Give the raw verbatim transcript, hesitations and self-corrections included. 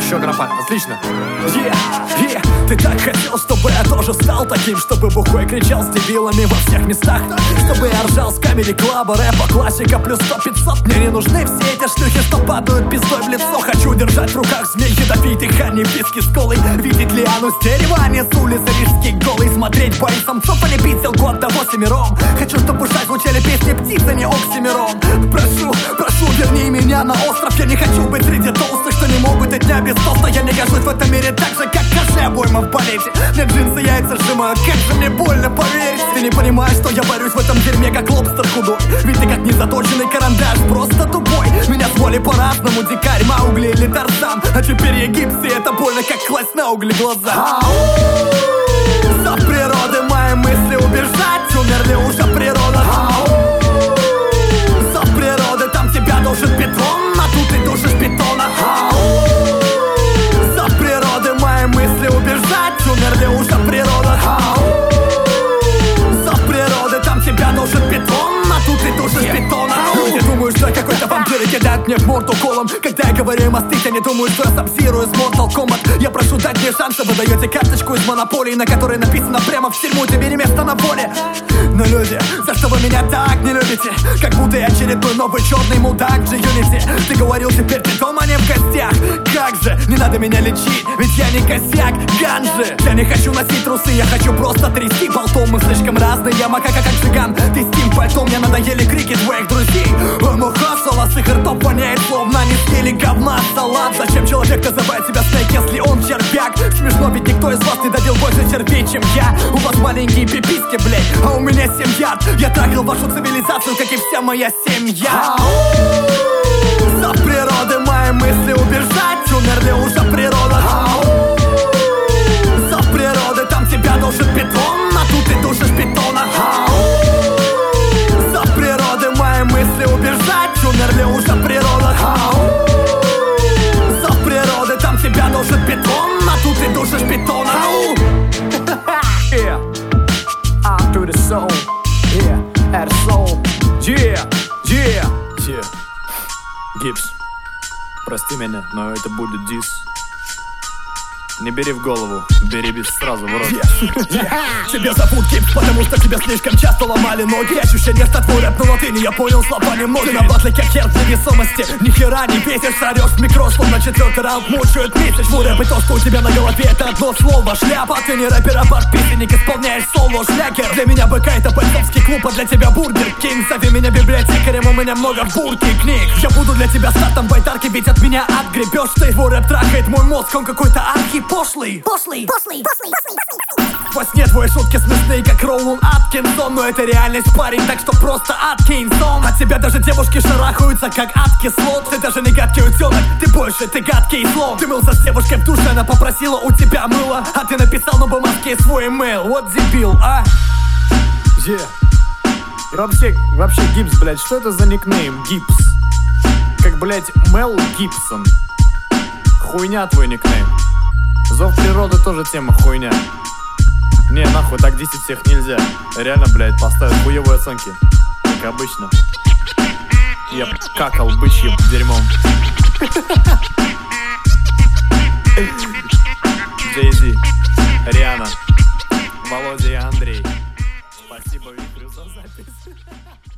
Еще графа, отлично. Yeah, yeah. Ты так хотел, чтобы я тоже стал таким, чтобы бухой кричал с дебилами во всех местах, чтобы я ржал с камеди клаба, рэпа, классика плюс сто пятьсот. Мне не нужны все эти шлюхи, что падают пиздой в лицо. Хочу держать в руках змей ядовитых, а не виски с колой. Видеть Лиану с дерева, а не с улицы рижский голый. Смотреть бои самцов, а не пить селку от того семером. Хочу, чтобы ушах звучали песни птицы, не оксимирон. Прошу, прошу, верни меня на остров. Я не хочу быть среди толстых, что не могут и дня без тоста. Я не гожусь в этом мире так же, как каждый обойма в балете. Мне джинсы яйца сжимают, как же мне больно, поверь. Ты не понимаешь, что я борюсь в этом дерьме, как лобстер худой. Ведь ты как незаточенный карандаш, просто тупой. Меня звали по-разному, дикарь, Маугли или Тарзан. А теперь я гипс, и это больно, как класть на угли глаза. За природы мои мысли убежать, умерли уже природа. За природы там тебя душит бетон, а тут ты душишь бетона. За природы мои мысли убежать, умерли уже природа. За природы там тебя душит бетон, а тут ты душишь бетона. Люди думают, что я какой-то вампир и кидают мне в морду колом. Когда я говорю им остыть, они думают, что я сабзирую из Mortal Kombat. Я прошу дать мне шансы, вы даете карточку из монополии, на которой написано прямо в тюрьму, тебе не место на воле. Но люди, за что вы меня так не любите? Как будто я очередной новый черный мудак в G-Unity. Ты говорил, теперь ты дома, не в гостях. Как же, не надо меня лечить, ведь я не косяк ганжи. Я не хочу носить трусы, я хочу просто трясти болтом. Мы слишком разные, я макака как цыган. Ты с тем пальтом, мне надоели крики твоих друзей. Он ухасал, а с их ртов воняет, словно не съели говна салат. Зачем человек называет себя снейк, если он червяк? Смешно, ведь никто из вас не добил больше червей, чем я. У вас маленькие пиписки, блядь, а у меня семь ярд. Я трахал вашу цивилизацию, как и вся моя семья. За природы мои мысли убежать, умерли уже природа. За природы там тебя душит бетон, а тут ты душишь бетона. За природы мои мысли убежать, умерли уже природа. За природы там тебя душит бетон, а тут ты душишь бетона. Yeah, I'm to the soul. Yeah, at soul. Yeah, yeah, yeah. Гипс, прости меня, но это будет дис. Не бери в голову, бери бис сразу в рот. yeah. Yeah. Тебя зовут Гипс, потому что тебя слишком часто ломали ноги. Ощущение, что твой рэп на латыни, я понял слова немного. Ты на батле как хер в невесомости, ни хера не бесишь. Орёшь в микро, словно четвертый раунд мучают месяц. Мой рэп и то, что у тебя на голове, это одно слово шляпа. Ты не рэпер, а подписанник, исполняешь соло шлягер. Для меня БК это бойцовский клуб, а для тебя Бургер Кинг. Зови меня библиотекарем, у меня много в бурке книг. Я буду для тебя стартом байдарки, ведь от меня отгребешь ты. Твой рэп трахает мой мозг, он какой-то архи пошлый. Пошлый, пошлый, пошлый, пошлый. Во сне твои шутки смешные, как Роулан Аткинсон. Но это реальность, парень, так что просто Аткинсон. От тебя даже девушки шарахаются, как от кислот. Ты даже не гадкий утенок, ты больше, ты гадкий слон. Ты мылся с девушкой в душе, она попросила у тебя мыло, а ты написал на бумажке свой имейл. Вот дебил, а? Yeah. И вообще, вообще Гипс, блядь, что это за никнейм? Гипс. Как, блядь, Мел Гибсон. Хуйня твой никнейм. Зов природы тоже тема хуйня. Не, нахуй, так десять всех нельзя. Реально, блядь, поставят хуевые оценки. Как обычно. Я какал бычьим дерьмом. Джей-Зи, Риана, Володя и Андрей. Спасибо Виктору за запись.